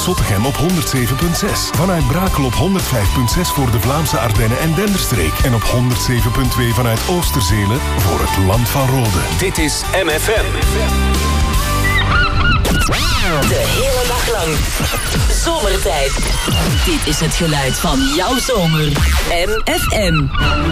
Zottegem op 107.6. Vanuit Brakel op 105.6 voor de Vlaamse Ardennen en Denderstreek. En op 107.2 vanuit Oosterzele voor het Land van Rode. Dit is MFM. De hele dag lang. Zomertijd. Dit is het geluid van jouw zomer. MFM.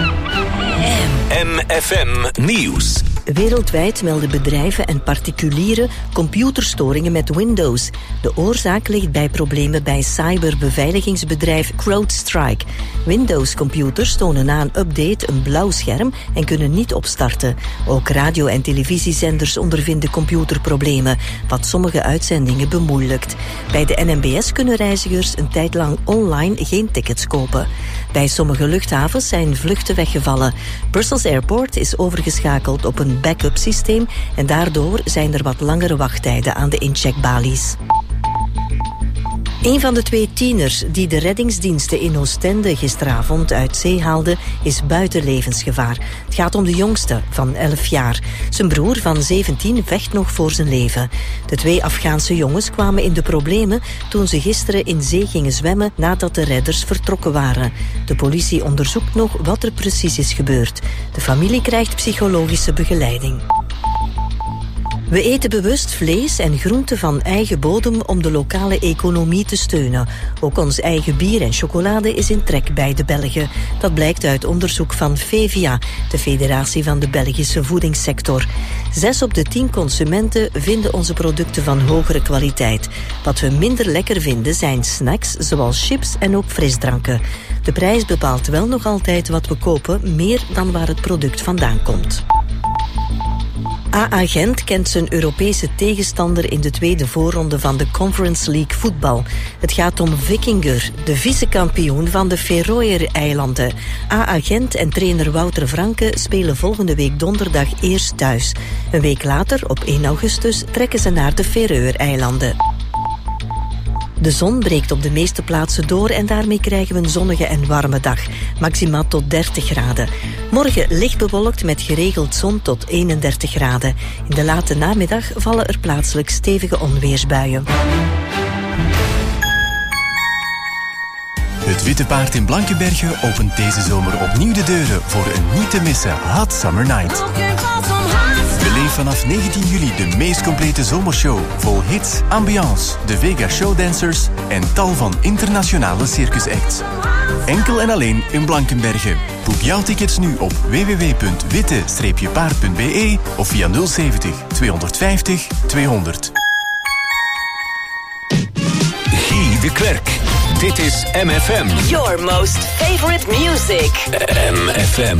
MFM Nieuws. Wereldwijd melden bedrijven en particulieren computerstoringen met Windows. De oorzaak ligt bij problemen bij cyberbeveiligingsbedrijf CrowdStrike. Windows-computers tonen na een update een blauw scherm en kunnen niet opstarten. Ook radio- en televisiezenders ondervinden computerproblemen, wat sommige uitzendingen bemoeilijkt. Bij de NMBS kunnen reizigers een tijd lang online geen tickets kopen. Bij sommige luchthavens zijn vluchten weggevallen. Brussels Airport is overgeschakeld op een backup systeem en daardoor zijn er wat langere wachttijden aan de incheckbalies. Een van de 2 tieners die de reddingsdiensten in Oostende gisteravond uit zee haalden, is buiten levensgevaar. Het gaat om de jongste, van 11 jaar. Zijn broer van 17 vecht nog voor zijn leven. De 2 Afghaanse jongens kwamen in de problemen toen ze gisteren in zee gingen zwemmen nadat de redders vertrokken waren. De politie onderzoekt nog wat er precies is gebeurd. De familie krijgt psychologische begeleiding. We eten bewust vlees en groenten van eigen bodem om de lokale economie te steunen. Ook ons eigen bier en chocolade is in trek bij de Belgen. Dat blijkt uit onderzoek van FEVIA, de Federatie van de Belgische Voedingssector. 6 op de 10 consumenten vinden onze producten van hogere kwaliteit. Wat we minder lekker vinden zijn snacks zoals chips en ook frisdranken. De prijs bepaalt wel nog altijd wat we kopen, meer dan waar het product vandaan komt. AA Gent kent zijn Europese tegenstander in de tweede voorronde van de Conference League voetbal. Het gaat om Vikinger, de vice-kampioen van de Feroe-eilanden. AA Gent en trainer Wouter Franke spelen volgende week donderdag eerst thuis. Een week later, op 1 augustus, trekken ze naar de Feroe-eilanden. De zon breekt op de meeste plaatsen door en daarmee krijgen we een zonnige en warme dag. Maximaal tot 30 graden. Morgen licht bewolkt met geregeld zon tot 31 graden. In de late namiddag vallen er plaatselijk stevige onweersbuien. Het Witte Paard in Blankenberge opent deze zomer opnieuw de deuren voor een niet te missen Hot Summer Night. Beleef vanaf 19 juli de meest complete zomershow, vol hits, ambiance, de Vega Showdancers en tal van internationale circusacts. Enkel en alleen in Blankenberge. Boek jouw tickets nu op www.witte-paard.be of via 070 250 200. Guy de Klerk. Dit is MFM. Your most favorite music. MFM.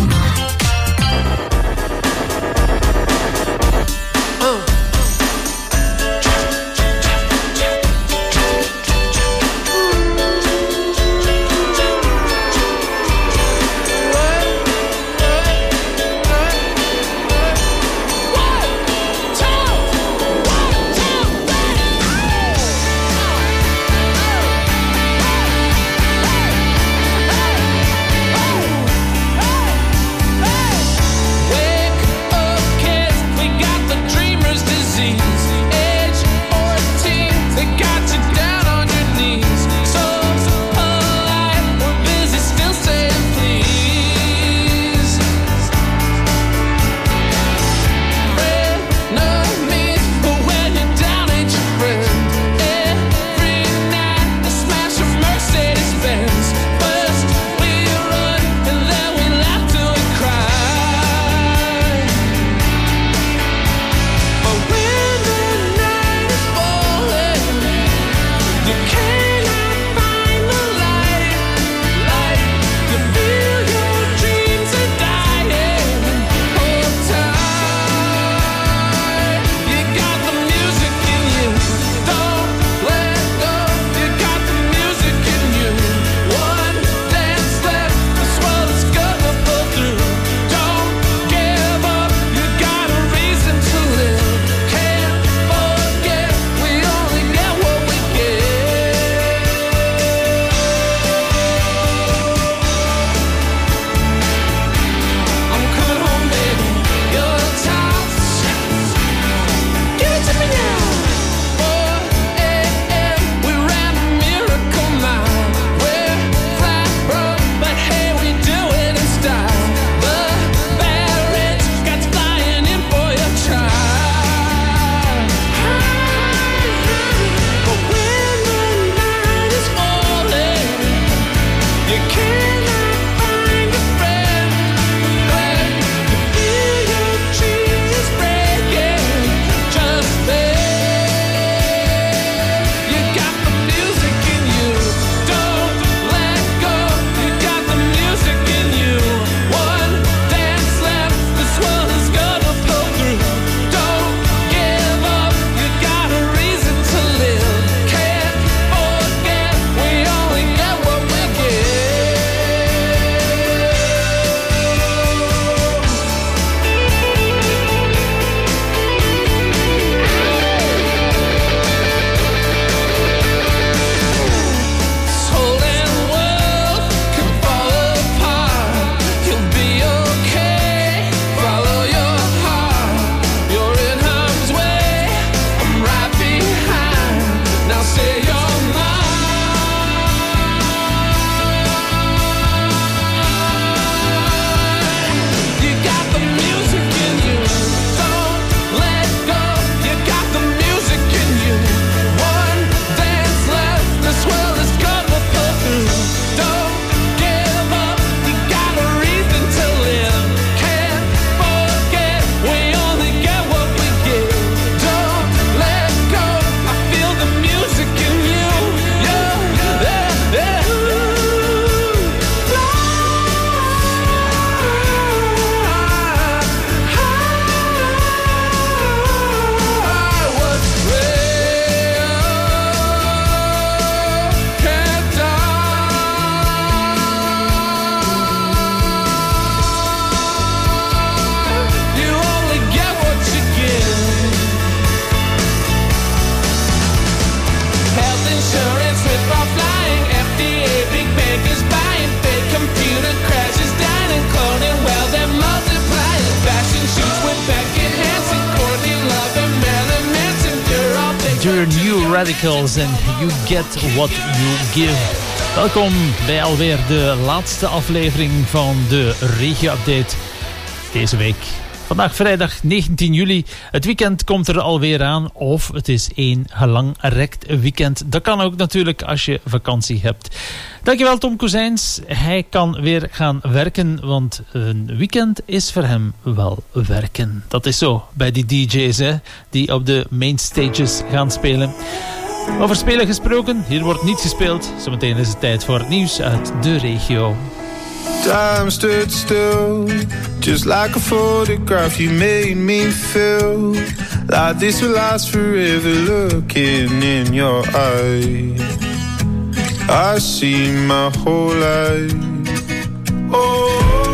Major, New Radicals en You Get What You Give. Welkom bij alweer de laatste aflevering van de Regio-update deze week. Vandaag vrijdag 19 juli. Het weekend komt er alweer aan. Of het is één gelangrekt weekend. Dat kan ook natuurlijk als je vakantie hebt. Dankjewel Tom Kozijns. Hij kan weer gaan werken. Want een weekend is voor hem wel werken. Dat is zo bij die DJ's hè, die op de main stages gaan spelen. Over spelen gesproken. Hier wordt niet gespeeld. Zometeen is het tijd voor het nieuws uit de regio. Time stood still, just like a photograph. You made me feel like this will last forever. Looking in your eyes, I see my whole life. Oh,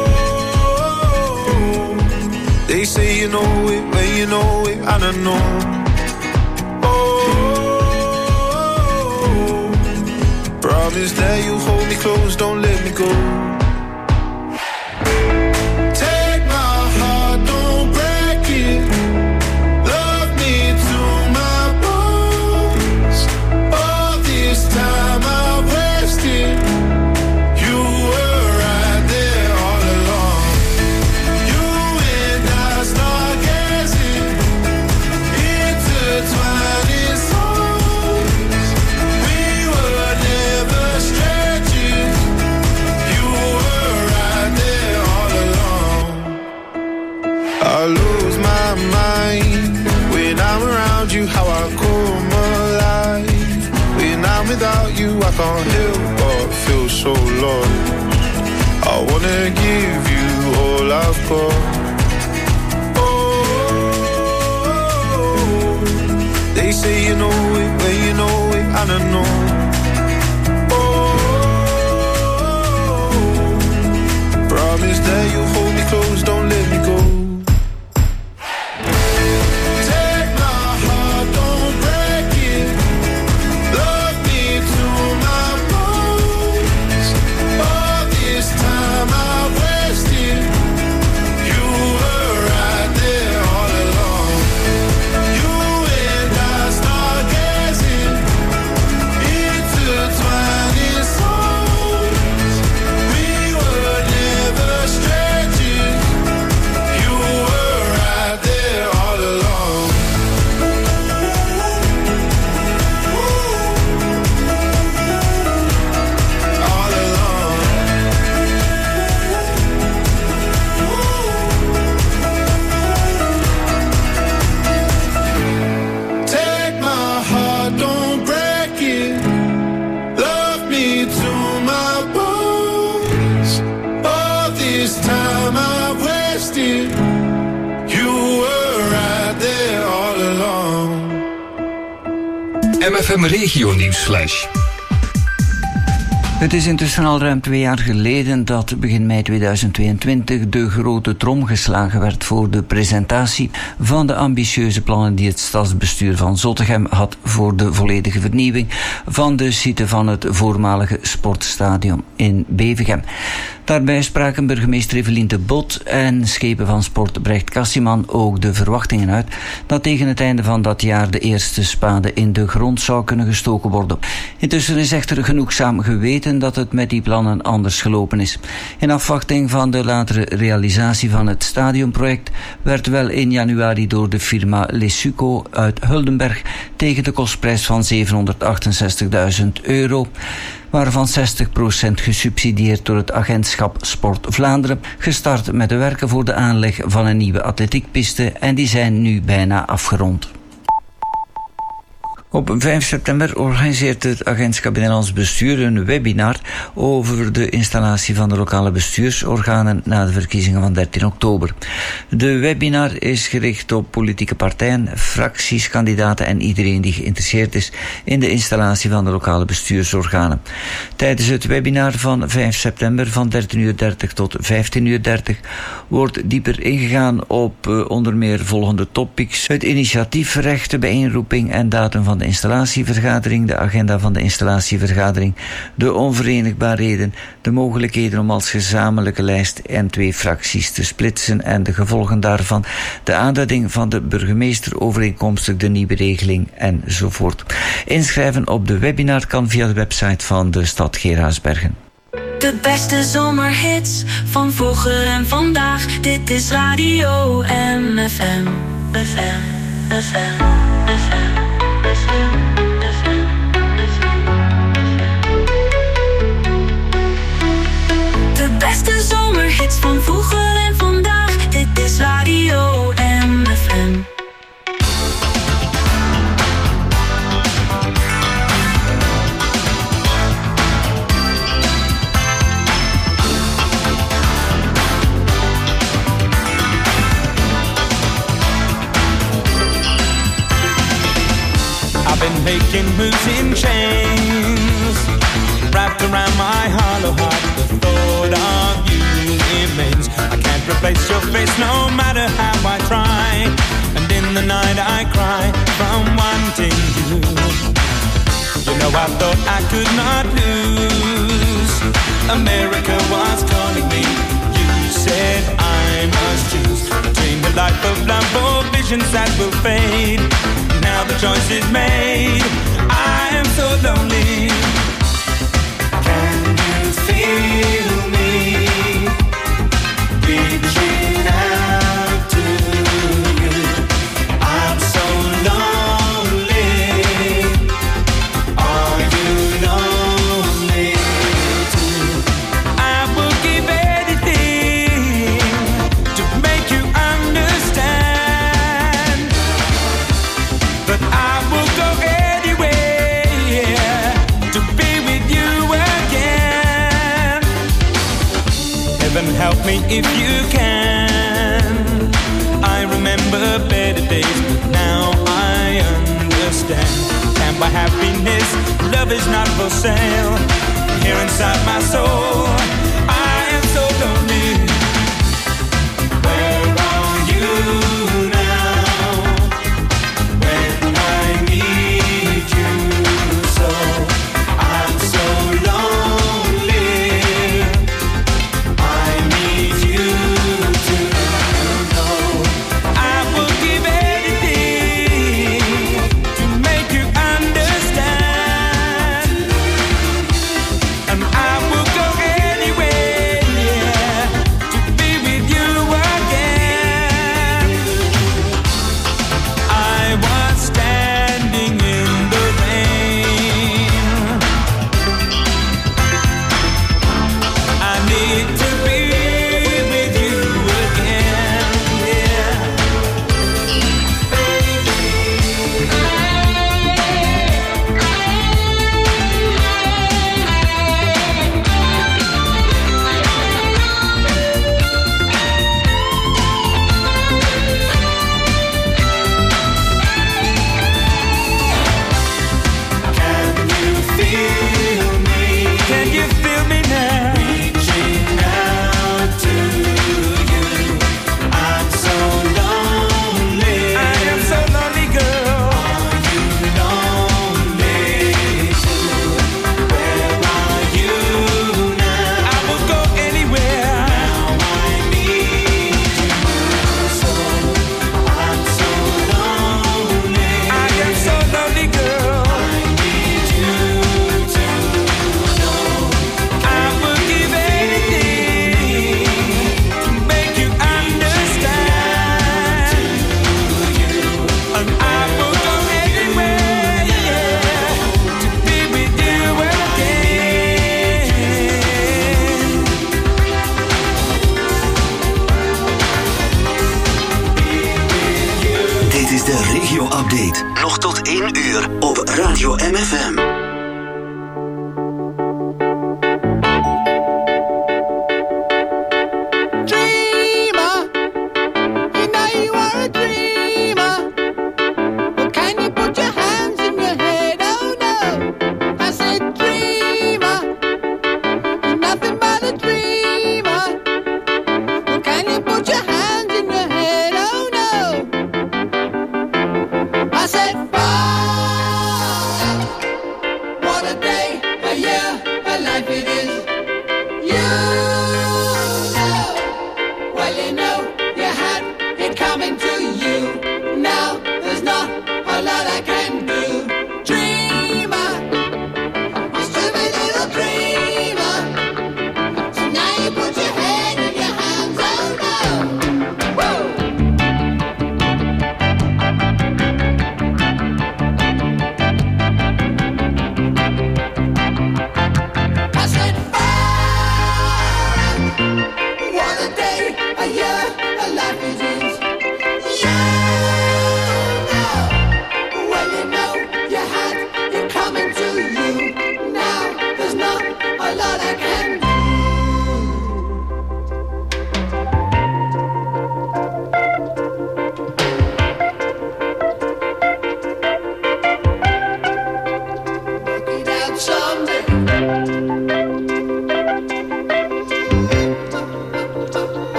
they say you know it when you know it, and I know. Oh, promise that you hold me close, don't let me go. How I come alive when I'm without you, I can't help but feel so lost. I wanna give you all I've got. Oh, they say you know it when you know it, and I know. Oh, promise that you'll hold me close, don't let me go. MFM Regio Nieuwsflash. Het is intussen al ruim 2 jaar geleden dat begin mei 2022 de grote trom geslagen werd voor de presentatie van de ambitieuze plannen die het stadsbestuur van Zottegem had voor de volledige vernieuwing van de site van het voormalige sportstadion in Bevergem. Daarbij spraken burgemeester Evelien de Bot en schepen van sport Brecht Kassiman ook de verwachtingen uit dat tegen het einde van dat jaar de eerste spade in de grond zou kunnen gestoken worden. Intussen is echter genoegzaam geweten dat het met die plannen anders gelopen is. In afwachting van de latere realisatie van het stadionproject werd wel in januari door de firma Lesuco uit Huldenberg tegen de kostprijs van €768.000, waarvan 60% gesubsidieerd door het agentschap Sport Vlaanderen, gestart met de werken voor de aanleg van een nieuwe atletiekpiste en die zijn nu bijna afgerond. Op 5 september organiseert het agentschap Binnenlands Bestuur een webinar over de installatie van de lokale bestuursorganen na de verkiezingen van 13 oktober. De webinar is gericht op politieke partijen, fracties, kandidaten en iedereen die geïnteresseerd is in de installatie van de lokale bestuursorganen. Tijdens het webinar van 5 september van 13:30 tot 15:30 wordt dieper ingegaan op onder meer volgende topics: het initiatiefrecht, de bijeenroeping en datum van van de installatievergadering, de agenda van de installatievergadering, de onverenigbaarheden, de mogelijkheden om als gezamenlijke lijst en 2 fracties te splitsen en de gevolgen daarvan, de aanduiding van de burgemeester overeenkomstig de nieuwe regeling enzovoort. Inschrijven op de webinar kan via de website van de stad Geraardsbergen. De beste zomerhits van vroeger en vandaag. Dit is Radio MFM. De beste zomerhits van vroeger en vandaag. Dit is Radio MFM. I've been making moves in chains, wrapped around my hollow heart. The thought of you remains. I can't replace your face no matter how I try. And in the night I cry from wanting you. You know I thought I could not lose. America was calling me. You said I must choose between the life of love or visions that will fade. Now the choice is made. I am so lonely. Can you feel me reaching out to you? I'm so lonely. Are you lonely too? I will give anything to make you understand. But I will go anywhere to be with you again. Heaven help me if you can. I remember better days, but now I understand. Can't buy happiness, love is not for sale. Here inside my soul, I am so lonely. Where are you? Nog tot 1 uur op Radio MFM. I said, bye.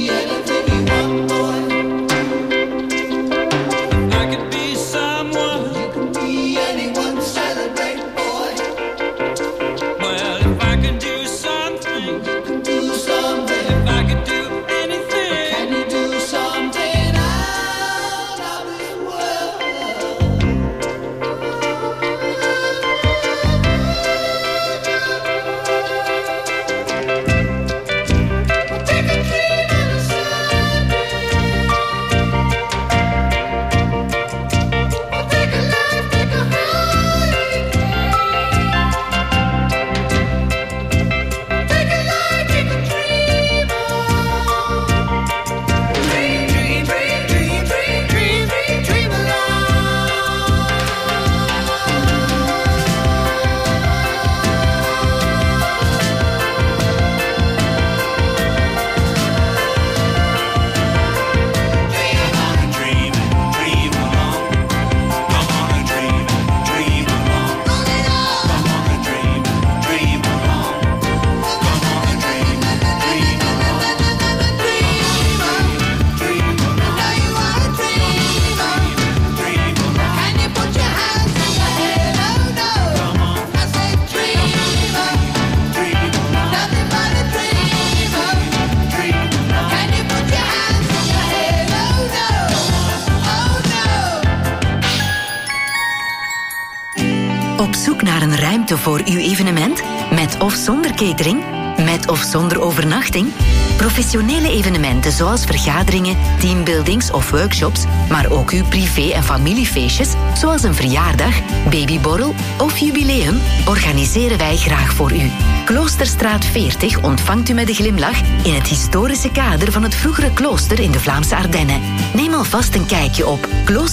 Op zoek naar een ruimte voor uw evenement? Met of zonder catering? Met of zonder overnachting? Professionele evenementen zoals vergaderingen, teambuildings of workshops, maar ook uw privé- en familiefeestjes, zoals een verjaardag, babyborrel of jubileum, organiseren wij graag voor u. Kloosterstraat 40 ontvangt u met een glimlach in het historische kader van het vroegere klooster in de Vlaamse Ardennen. Neem alvast een kijkje op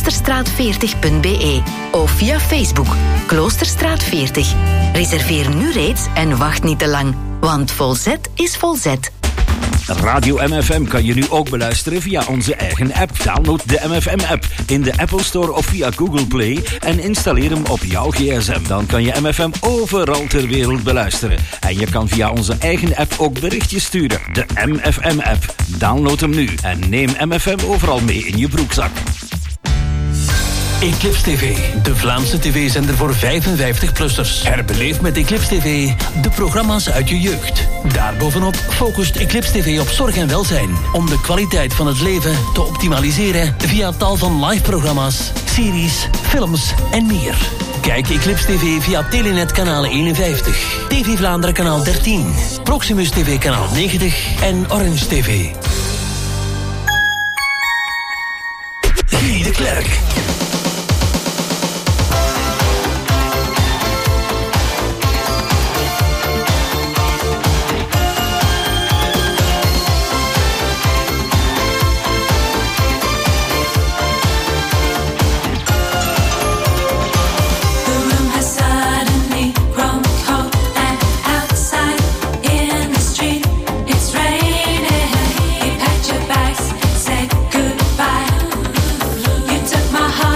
kloosterstraat40.be of via Facebook Kloosterstraat 40. Reserveer nu reeds en wacht niet te lang, want Volzet is Volzet. Radio MFM kan je nu ook beluisteren via onze eigen app. Download de MFM-app in de Apple Store of via Google Play en installeer hem op jouw gsm. Dan kan je MFM overal ter wereld beluisteren. En je kan via onze eigen app ook berichtjes sturen. De MFM-app. Download hem nu en neem MFM overal mee in je broekzak. Eclipse TV, de Vlaamse tv-zender voor 55-plussers. Herbeleef met Eclipse TV de programma's uit je jeugd. Daarbovenop focust Eclipse TV op zorg en welzijn, om de kwaliteit van het leven te optimaliseren via tal van live-programma's, series, films en meer. Kijk Eclipse TV via Telenet kanaal 51, TV Vlaanderen kanaal 13, Proximus TV kanaal 90 en Orange TV. Guy de Klerk. My heart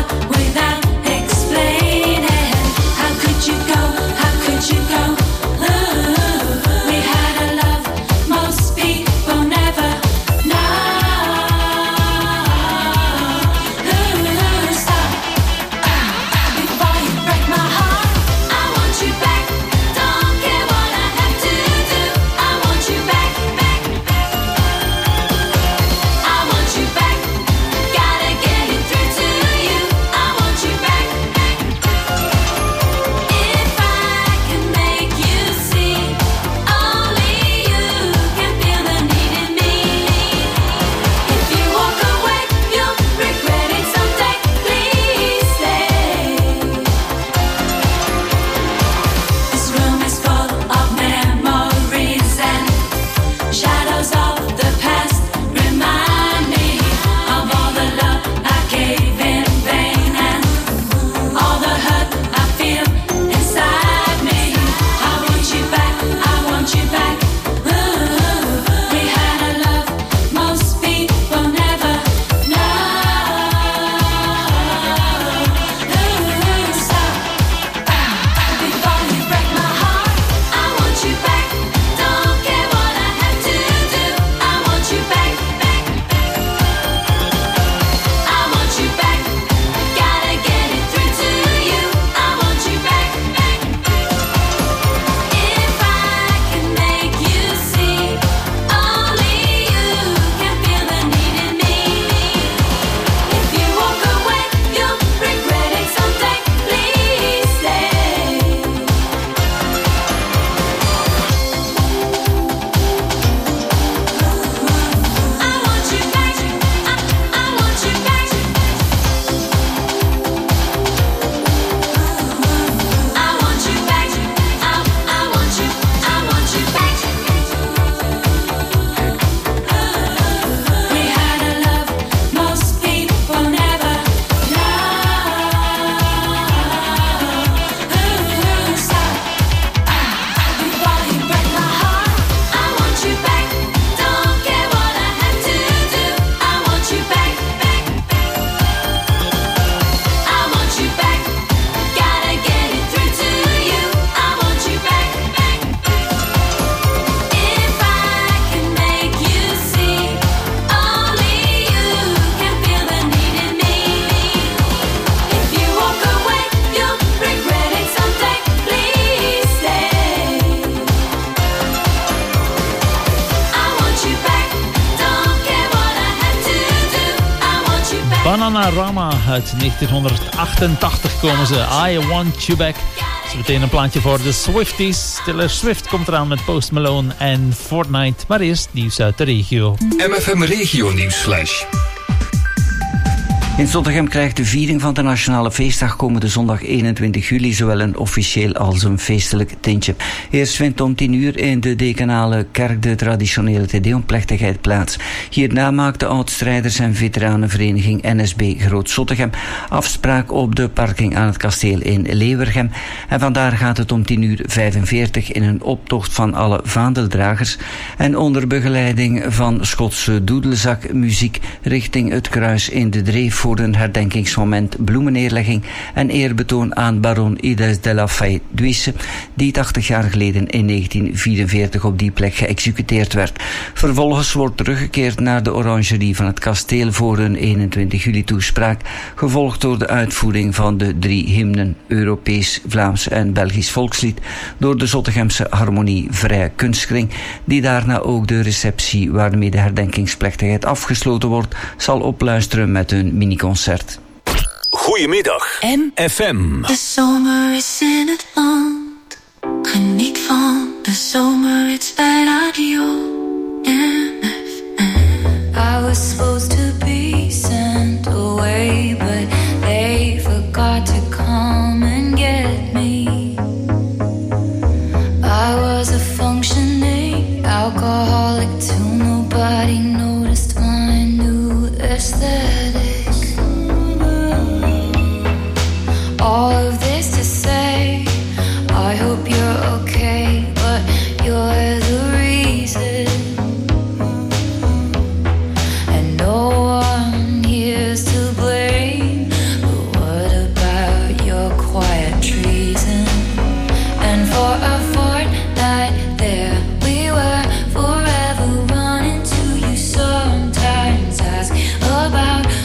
Bananarama uit 1988 komen ze. I Want You Back. Dat is meteen een plaatje voor de Swifties. Taylor Swift komt eraan met Post Malone en Fortnite. Maar eerst nieuws uit de regio. MFM Regio Nieuwsflash. In Zottegem krijgt de viering van de Nationale Feestdag komende zondag 21 juli zowel een officieel als een feestelijk tintje. Eerst vindt om 10 uur in de Dekanale Kerk de traditionele Tedeumplechtigheid plaats. Hierna maakt de oudstrijders- en veteranenvereniging NSB Groot Zottegem afspraak op de parking aan het kasteel in Leeuwergem. En vandaar gaat het om 10:45 in een optocht van alle vaandeldragers en onder begeleiding van Schotse doedelzakmuziek richting het kruis in de Dreef voor een herdenkingsmoment, bloemenneerlegging en eerbetoon aan baron Ides de la Faye-Duisse, die 80 jaar geleden in 1944 op die plek geëxecuteerd werd. Vervolgens wordt teruggekeerd naar de orangerie van het kasteel voor een 21 juli toespraak, gevolgd door de uitvoering van de 3 hymnen, Europees, Vlaams en Belgisch volkslied, door de Zottegemse Harmonie Vrij Kunstkring, die daarna ook de receptie waarmee de herdenkingsplechtigheid afgesloten wordt, zal opluisteren met een mini-concert. Goedemiddag. FM. De zomer is in het land. Geniet van de zomerhits bij Radio MFM. I was supposed to be sent away, but they forgot to come and get me. I was a functioning alcoholic till nobody noticed my new aesthetic. All of this to say, I hope you're okay, but you're the reason. And no one here's to blame, but what about your quiet treason? And for a fortnight there we were, forever running to you. Sometimes ask about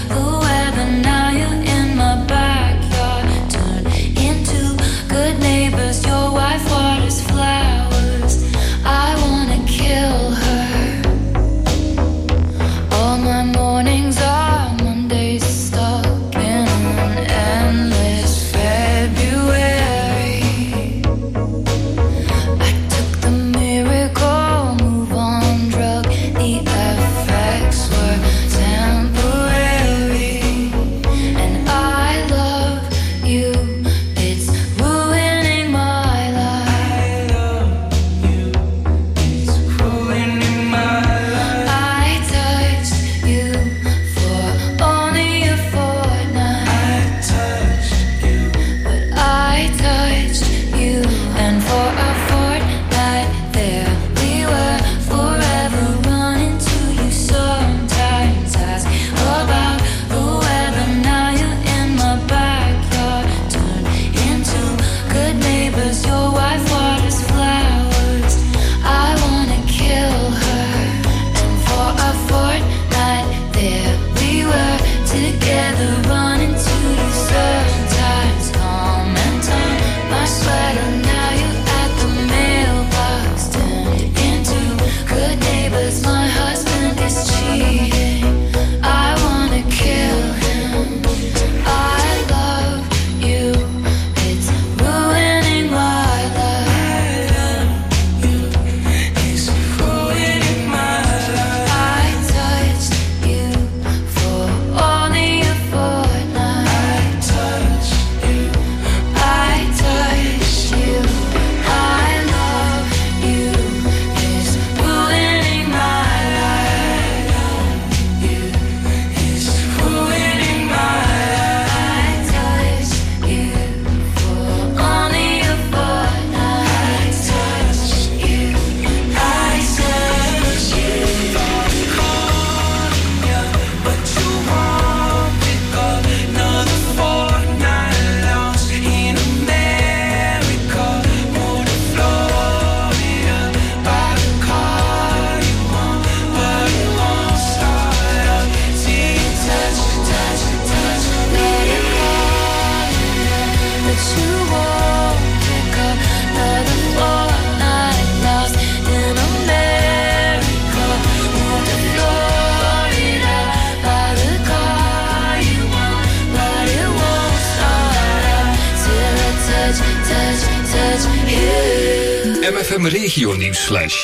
MFM Regio Nieuwsflash.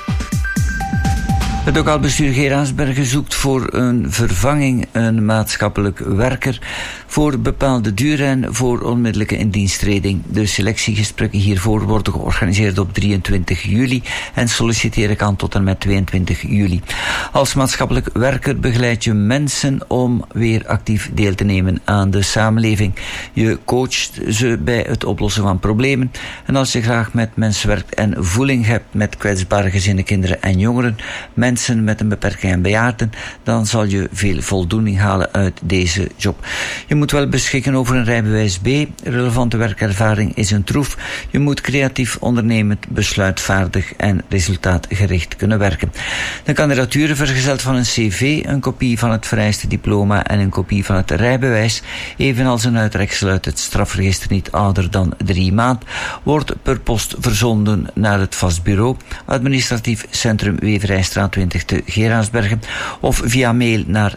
Het lokaal bestuur Geraardsbergen zoekt voor een vervanging een maatschappelijk werker voor bepaalde duur en voor onmiddellijke indiensttreding. De selectiegesprekken hiervoor worden georganiseerd op 23 juli en solliciteren kan tot en met 22 juli. Als maatschappelijk werker begeleid je mensen om weer actief deel te nemen aan de samenleving. Je coacht ze bij het oplossen van problemen en als je graag met mensen werkt en voeling hebt met kwetsbare gezinnen, kinderen en jongeren, mensen met een beperking en bejaarden, dan zal je veel voldoening halen uit deze job. Je moet wel beschikken over een rijbewijs B. Relevante werkervaring is een troef. Je moet creatief, ondernemend, besluitvaardig en resultaatgericht kunnen werken. De kandidatuur vergezeld van een cv, een kopie van het vereiste diploma en een kopie van het rijbewijs, evenals een uittreksel uit het strafregister niet ouder dan 3 maanden, wordt per post verzonden naar het vast bureau, administratief centrum Weverijstraat 20 te Geraardsbergen, of via mail naar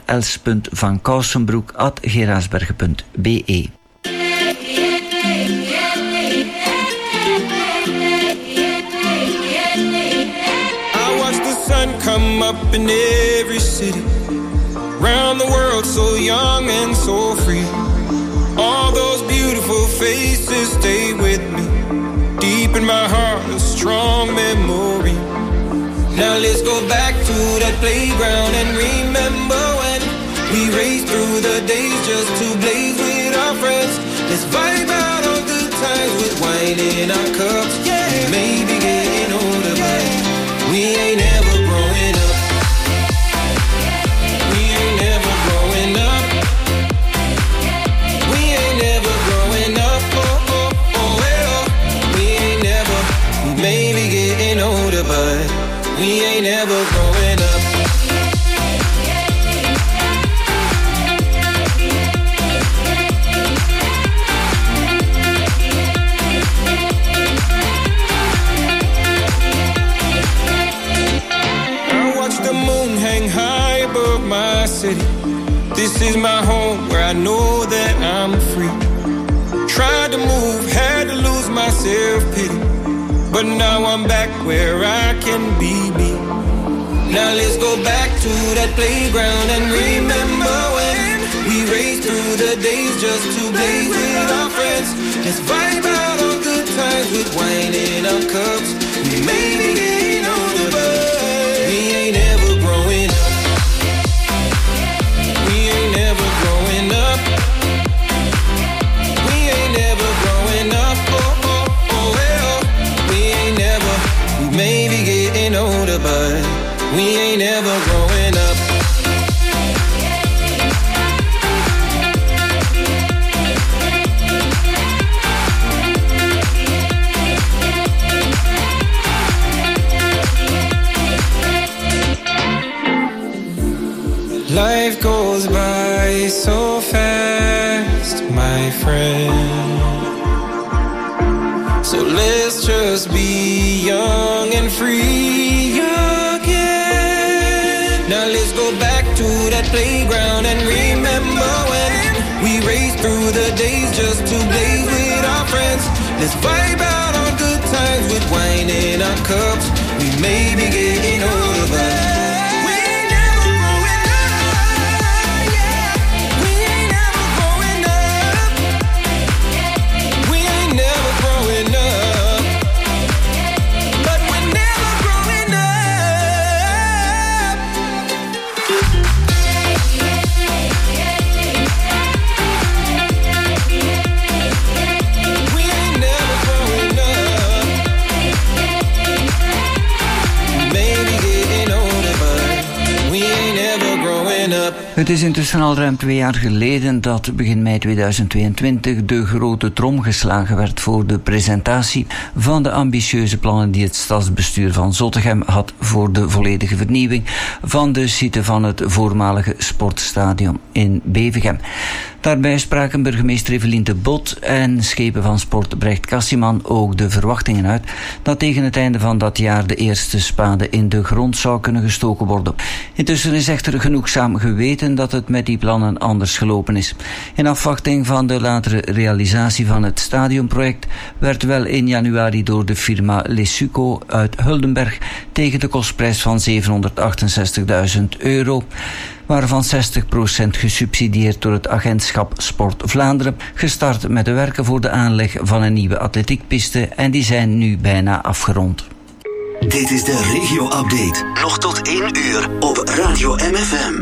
els.vankousenbroek@geraardsbergen.be. I watch the sun come up in every city, round the world so young and so free. All those beautiful faces stay with me, deep in my heart a strong memory. Now let's go back to that playground and remember when we raced through the days just to blaze with our friends. Let's vibe out on good times with wine in our cups. Yeah, we may be getting older, but we ain't ever growing up. We ain't never growing up. We ain't never growing up. Oh, oh, oh, well, we ain't never. We may be getting older, but we ain't never growing up. My city, this is my home where I know that I'm free. Tried to move, had to lose my self-pity, but now I'm back where I can be me. Now let's go back to that playground and remember when we raced through the days just to blaze with our friends. Let's vibe out on good times with wine in our cups. We may be getting older, but we ain't ever growing up. Never growing up. We ain't never growing up. Oh, oh, oh, well, we ain't never. We may be getting older, but we ain't never growing up. Life goes by so fast, my friend. So let's just be young and free again. Now let's go back to that playground and remember when we raced through the days just to blaze with our friends. Let's vibe out on good times with wine in our cups. We may be getting older, but Het is intussen al ruim 2 jaar geleden dat begin mei 2022 de grote trom geslagen werd voor de presentatie van de ambitieuze plannen die het stadsbestuur van Zottegem had voor de volledige vernieuwing van de site van het voormalige sportstadion in Bevergem. Daarbij spraken burgemeester Evelien de Bot en schepen van sport Brecht Kassiman ook de verwachtingen uit dat tegen het einde van dat jaar de eerste spade in de grond zou kunnen gestoken worden. Intussen is echter genoegzaam gewerkt weten dat het met die plannen anders gelopen is. In afwachting van de latere realisatie van het stadionproject werd wel in januari door de firma Lesuco uit Huldenberg tegen de kostprijs van €768.000, waarvan 60% gesubsidieerd door het agentschap Sport Vlaanderen, gestart met de werken voor de aanleg van een nieuwe atletiekpiste en die zijn nu bijna afgerond. Dit is de regio-update. Nog tot 1 uur op Radio MFM.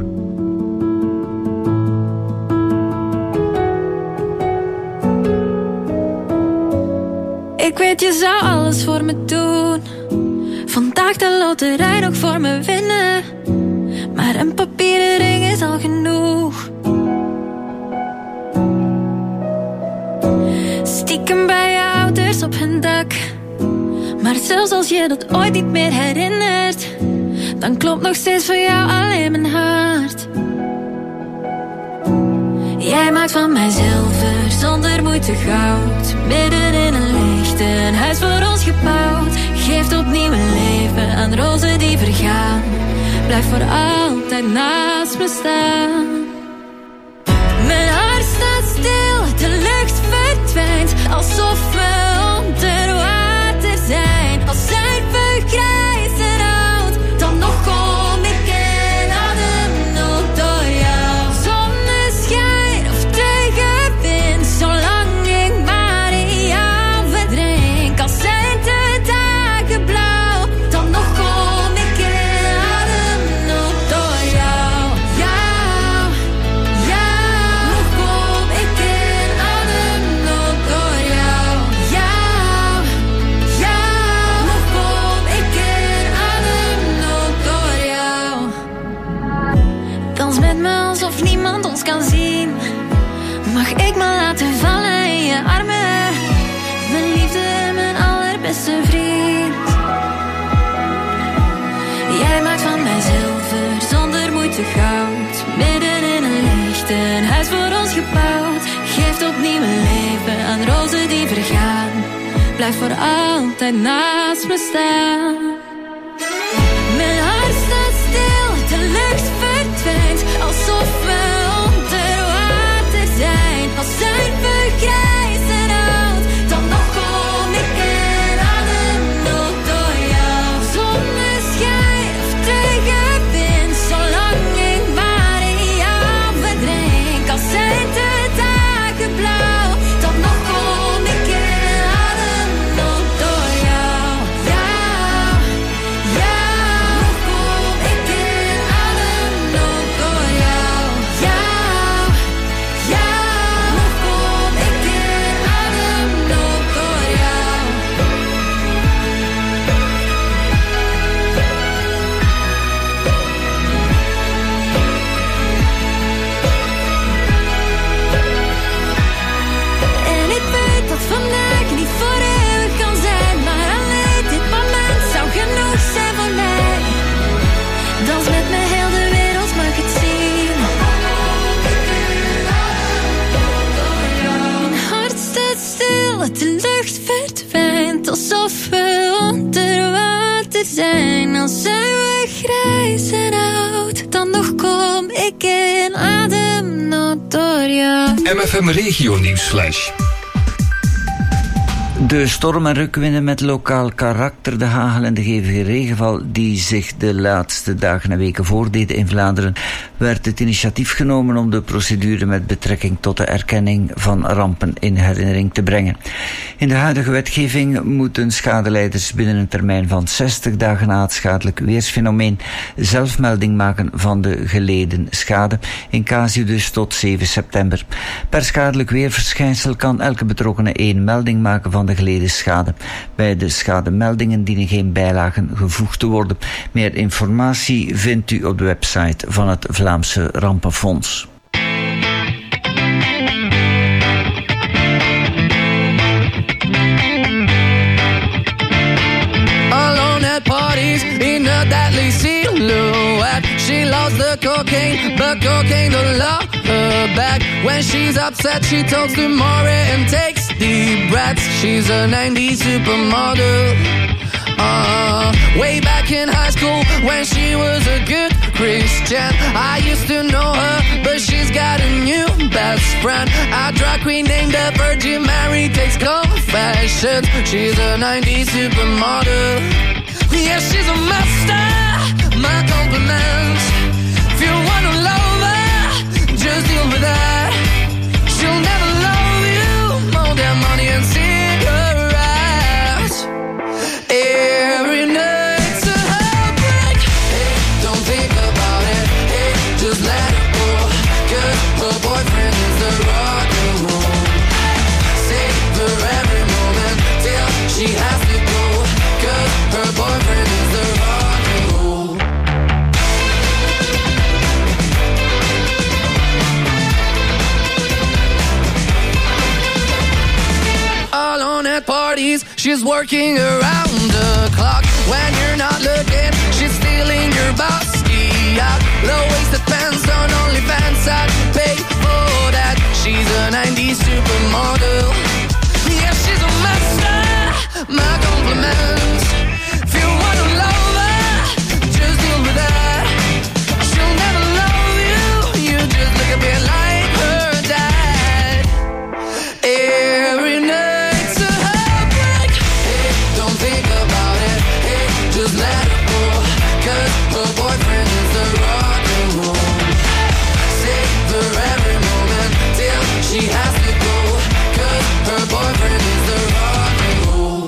Ik weet je zou alles voor me doen. Vandaag de loterij nog voor me winnen. Maar een papieren ring is al genoeg. Stiekem bij je ouders op hun dak. Maar zelfs als je dat ooit niet meer herinnert, dan klopt nog steeds voor jou alleen mijn hart. Jij maakt van mij zilver, zonder moeite goud. Midden in een licht, een huis voor ons gebouwd. Geeft opnieuw een leven aan rozen die vergaan. Blijf voor altijd naast me staan. Mijn hart staat stil, de lucht verdwijnt. Alsof we onder water zijn. Als zijn we grijs en oud, dan nog kom ik in ademnood door jou. Zonneschijn of tegenwind, zolang ik maar in jou verdrink. Als zijn de dagen blauw, dan nog kom ik in ademnood door jou. Jou, jou, nog kom ik in ademnood door jou. Jou, jou, nog kom ik in ademnood door jou. Dans met me alsof niemand ons kan zien. Mag ik me laten vallen in je armen? Mijn liefde en mijn allerbeste vriend. Jij maakt van mij zilver, zonder moeite goud. Midden in een licht, een huis voor ons gebouwd. Geeft opnieuw een leven aan rozen die vergaan. Blijf voor altijd naast me staan. Mijn hart staat stil, de lucht verdwijnt. Alsof we onder water zijn. Als zijn we grijs en oud, dan nog kom ik in ademnood door jou. Zonneschijn of tegenwind, zolang ik maar in jou verdrink. Als zijn de dagen blauw, dan nog kom ik in ademnood door jou. Jou, jou, nog kom ik in ademnood door jou. Jou, jou, nog kom ik in ademnood door jou. En ik weet dat vandaag niet voor eeuwig kan zijn, maar alleen dit moment zou genoeg zijn voor mij. Dans met me, heel de wereld mag het zien. Mijn hart staat stil, de lucht verdwijnt. Alsof we onder water zijn. Als zijn we grijs en oud, dan nog kom ik in ademnood door jou. MFM Regio Nieuwsflash. De storm- en rukwinden met lokaal karakter, de hagel en de hevige regenval die zich de laatste dagen en weken voordeden in Vlaanderen, werd het initiatief genomen om de procedure met betrekking tot de erkenning van rampen in herinnering te brengen. In de huidige wetgeving moeten schadelijders binnen een termijn van 60 dagen na het schadelijk weersfenomeen zelfmelding maken van de geleden schade, in casu dus tot 7 september. Per schadelijk weerverschijnsel kan elke betrokkene 1 melding maken van de geleden schade. Bij de schademeldingen dienen geen bijlagen gevoegd te worden. Meer informatie vindt u op de website van het Vlaamse Rampenfonds. Alone at parties in a deadly silhouette. She loves the cocaine, but cocaine don't love her back. When she's upset, she talks to Maury and takes deep breaths. She's a 90s supermodel, Way back in high school when she was a good Christian, I used to know her, but she's got a new best friend. A drag queen named the Virgin Mary takes confessions. She's a 90s supermodel. Yeah, she's a master. My compliments. If you wanna love her, just deal with that. She'll never love you more than money and cigarettes. Every night's a heartbreak. Hey, don't think about it. Hey, just let it go. 'Cause her boyfriend is the rock and roll. Save her every moment till she has to go. 'Cause her boyfriend is the rock and roll. Alone at parties, she's working around the clock. When you're not looking, she's stealing your bossy out. Low-waisted pants on OnlyFans, I'd pay for that. She's a 90s supermodel. Yeah, she's a master. My compliments. If you wanna love her, just deal with that. She'll never love you. You just look a bit like her dad. Every night's a heartbreak. Hey, don't think about it. Hey, just let it go. 'Cause her boyfriend is the rock and roll. Save her every moment till she has to go. 'Cause her boyfriend is the rock and roll.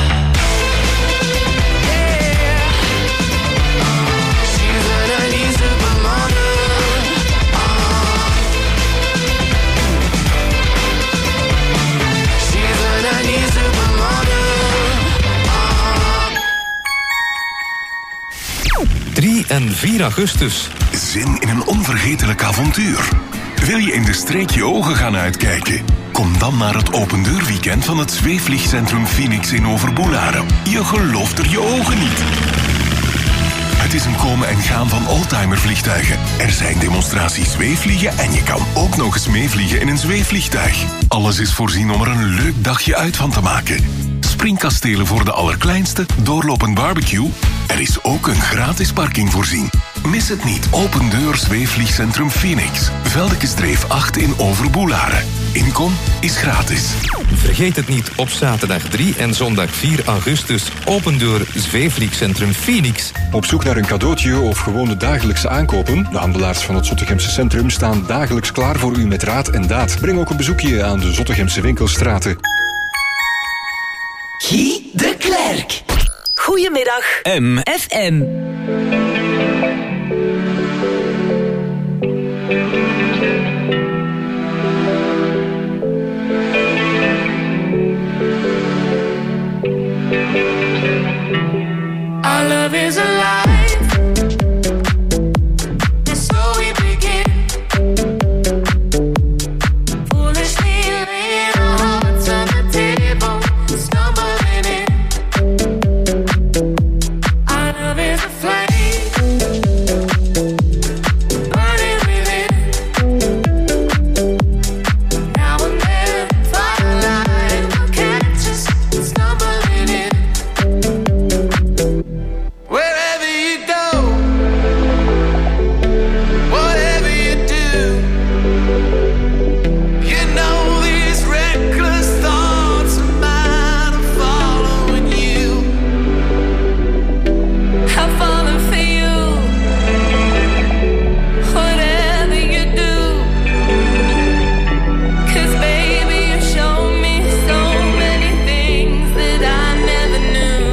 Yeah. She's a 90s supermodel. She's a 90s supermodel. 3 en 4 augustus. Zin in een onvergetelijk avontuur? Wil je in de streek je ogen gaan uitkijken? Kom dan naar het opendeurweekend van het zweefvliegcentrum Phoenix in Overboelaren. Je gelooft er je ogen niet. Het is een komen en gaan van oldtimervliegtuigen. Er zijn demonstraties zweefvliegen en je kan ook nog eens meevliegen in een zweefvliegtuig. Alles is voorzien om er een leuk dagje uit van te maken. Springkastelen voor de allerkleinste, doorlopend barbecue. Er is ook een gratis parking voorzien. Mis het niet. Open deur zweefvliegcentrum Phoenix. Veldekesdreef 8 in Overboelaren. Inkom is gratis. Vergeet het niet, op zaterdag 3 en zondag 4 augustus. Open deur zweefvliegcentrum Phoenix. Op zoek naar een cadeautje of gewoon de dagelijkse aankopen? De handelaars van het Zottegemse centrum staan dagelijks klaar voor u met raad en daad. Breng ook een bezoekje aan de Zottegemse winkelstraten. Guy de Klerk. Goedemiddag. FM. Our love is alive. And so we begin. Foolishly laying our hearts on the table, stumbling in. Our love is a flame, burning within. Now and then, firelight will catch us stumbling in. Wherever you go, whatever you do, you know these reckless thoughts of mine are following you. I'm falling for you. Whatever you do, 'cause baby you show me so many things that I never knew.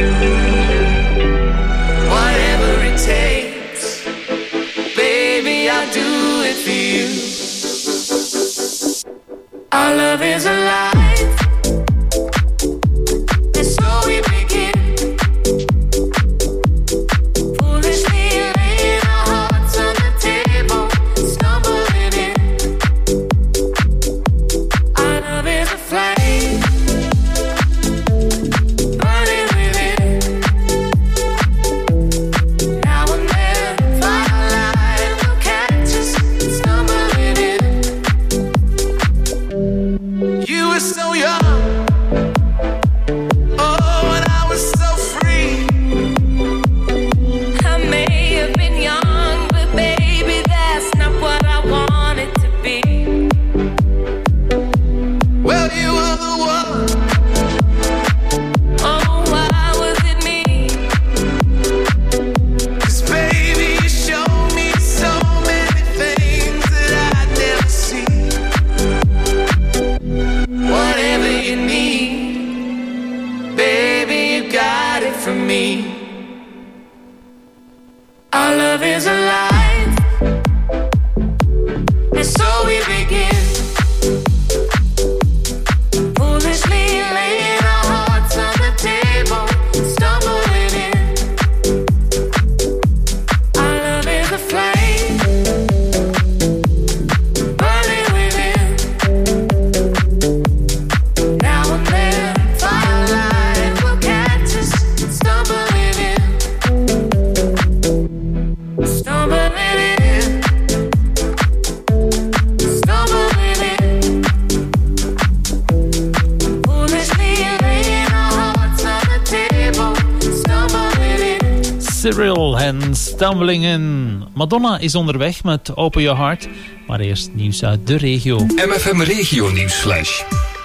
Whatever it takes, baby, I'll do it for you. Our love is alive, and so we begin. Foolishly laying our hearts on the table, stumbling in. Our love is a flame, burning within. Now and then, firelight will catch us stumbling in. You were Cyril en Stumbling In. Madonna is onderweg met Open Your Heart. Maar eerst nieuws uit de regio. MFM Regio Nieuwsflash.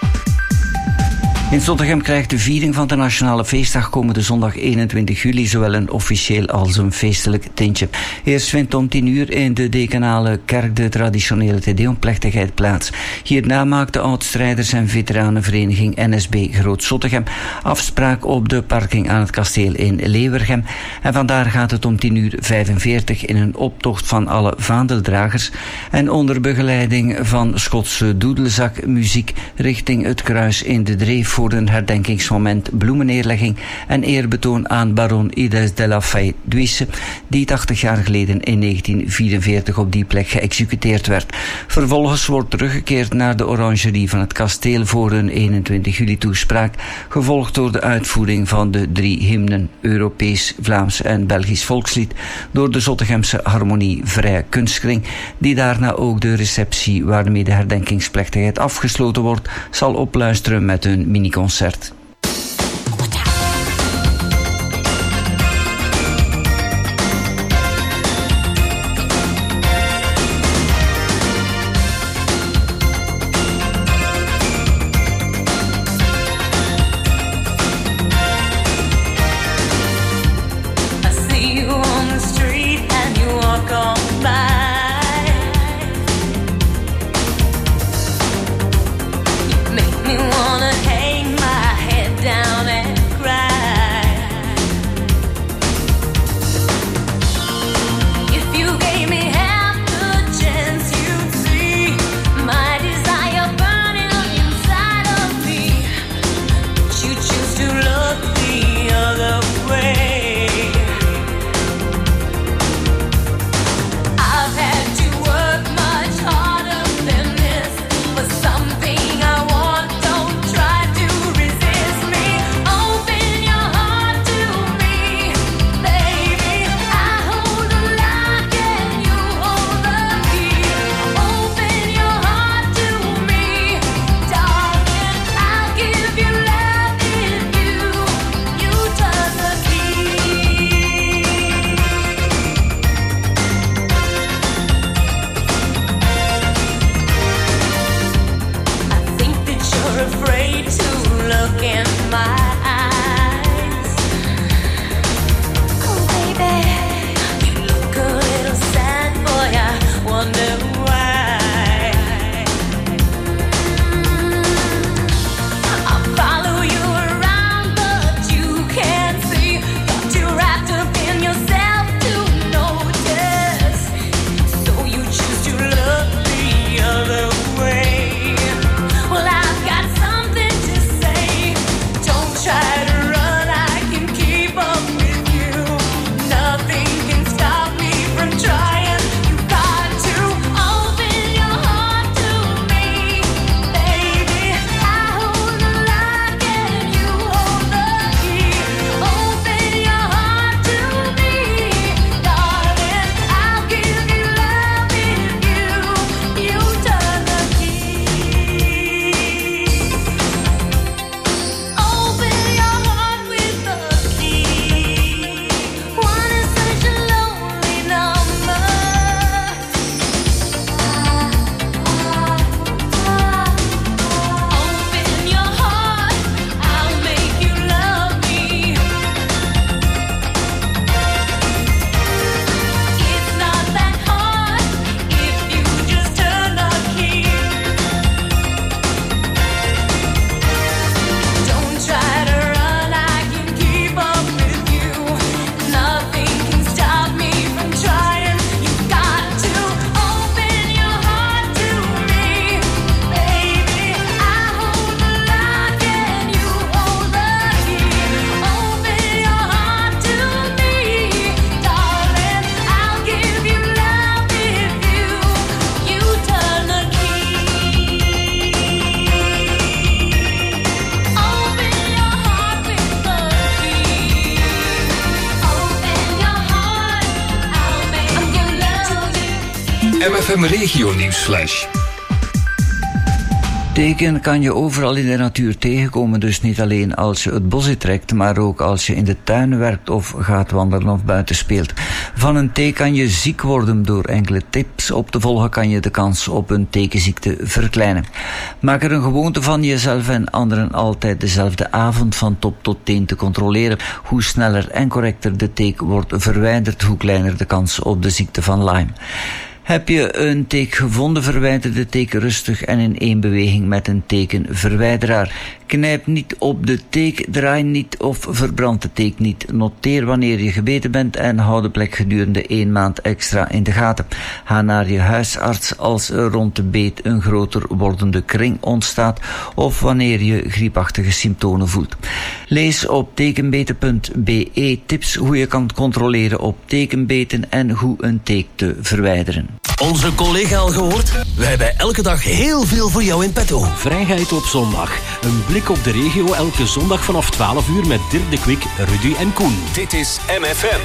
In Zottegem krijgt de viering van de Nationale Feestdag komende zondag 21 juli zowel een officieel als een feestelijk tintje. Eerst vindt om 10 uur in de Dekanale Kerk de traditionele Te Deum-plechtigheid plaats. Hierna maakt de oud-strijders- en veteranenvereniging NSB Groot Zottegem afspraak op de parking aan het kasteel in Leeuwergem. En vandaar gaat het om 10:45 in een optocht van alle vaandeldragers en onder begeleiding van Schotse doedelzakmuziek richting het kruis in de Dreef voor een herdenkingsmoment, bloemenneerlegging en eerbetoon aan baron Ides de la Faye Duisse, die 80 jaar geleden in 1944 op die plek geëxecuteerd werd. Vervolgens wordt teruggekeerd naar de orangerie van het kasteel voor een 21 juli toespraak, gevolgd door de uitvoering van de 3 hymnen, Europees, Vlaams en Belgisch volkslied, door de Zottegemse Harmonie Vrij Kunstkring, die daarna ook de receptie waarmee de herdenkingsplechtigheid afgesloten wordt, zal opluisteren met een mini-concert. MFM Regio Nieuwsflash. Teken kan je overal in de natuur tegenkomen, dus niet alleen als je het bos intrekt, maar ook als je in de tuin werkt of gaat wandelen of buiten speelt. Van een teek kan je ziek worden. Door enkele tips op te volgen kan je de kans op een tekenziekte verkleinen. Maak er een gewoonte van jezelf en anderen altijd dezelfde avond van top tot teen te controleren. Hoe sneller en correcter de teek wordt verwijderd, hoe kleiner de kans op de ziekte van Lyme. Heb je een teek gevonden, verwijder de teek rustig en in één beweging met een tekenverwijderaar. Knijp niet op de teek, draai niet of verbrand de teek niet. Noteer wanneer je gebeten bent en hou de plek gedurende 1 maand extra in de gaten. Ga naar je huisarts als er rond de beet een groter wordende kring ontstaat of wanneer je griepachtige symptomen voelt. Lees op tekenbeten.be tips hoe je kan controleren op tekenbeten en hoe een teek te verwijderen. Onze collega al gehoord? Wij hebben elke dag heel veel voor jou in petto. Vrijheid op zondag. Een blik op de regio elke zondag vanaf 12 uur met Dirk de Kwik, Rudy en Koen. Dit is MFM.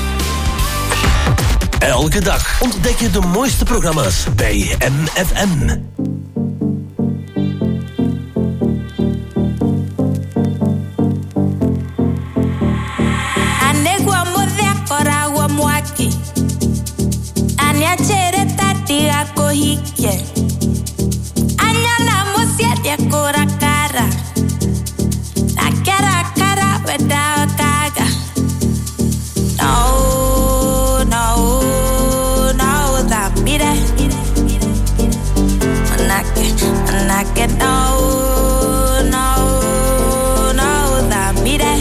Elke dag ontdek je de mooiste programma's bij MFM. Cara la cara without gaga. No, that be that. Knock it, no, that be that.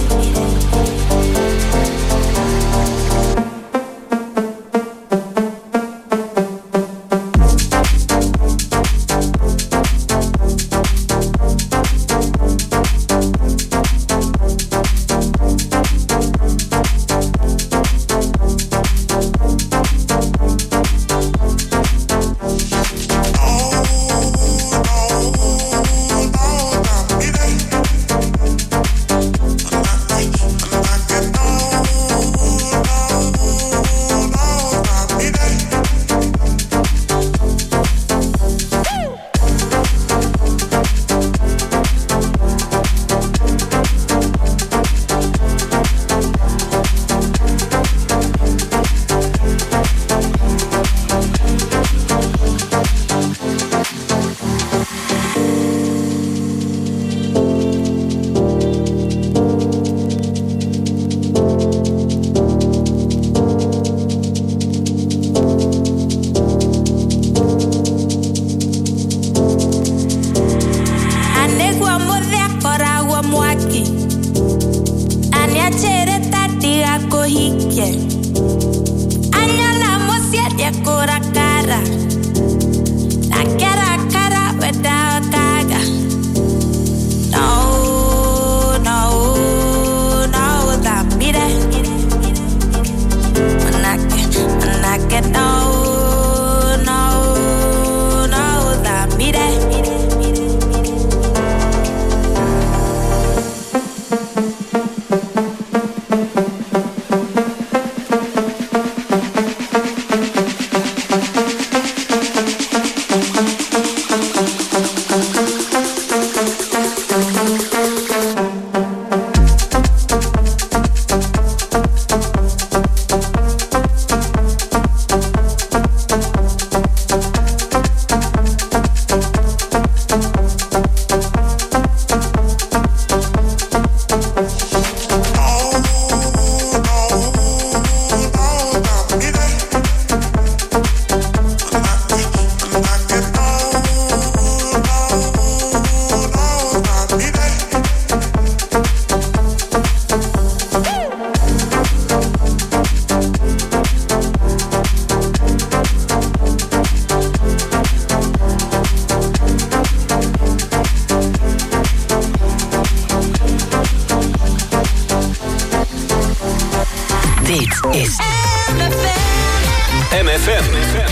MFM.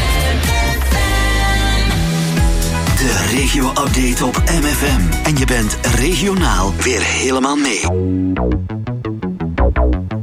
De regio-update op MFM. En je bent regionaal weer helemaal mee.